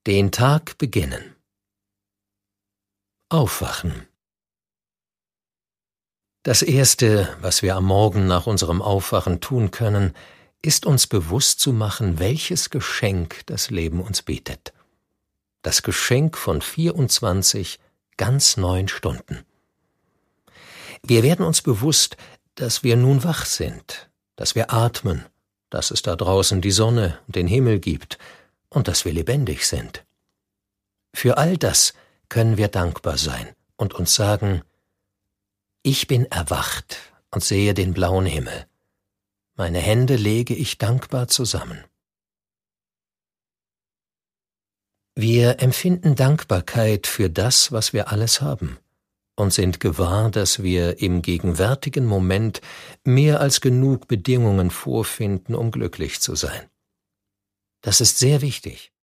Den Tag beginnen. Aufwachen. Das Erste, was wir am Morgen nach unserem Aufwachen tun können, ist uns bewusst zu machen, welches Geschenk das Leben uns bietet. Das Geschenk von 24 ganz neuen Stunden. Wir werden uns bewusst, dass wir nun wach sind, dass wir atmen, dass es da draußen die Sonne und den Himmel gibt und dass wir lebendig sind. Für all das können wir dankbar sein und uns sagen: Ich bin erwacht und sehe den blauen Himmel. Meine Hände lege ich dankbar zusammen. Wir empfinden Dankbarkeit für das, was wir alles haben, und sind gewahr, dass wir im gegenwärtigen Moment mehr als genug Bedingungen vorfinden, um glücklich zu sein. Das ist sehr wichtig.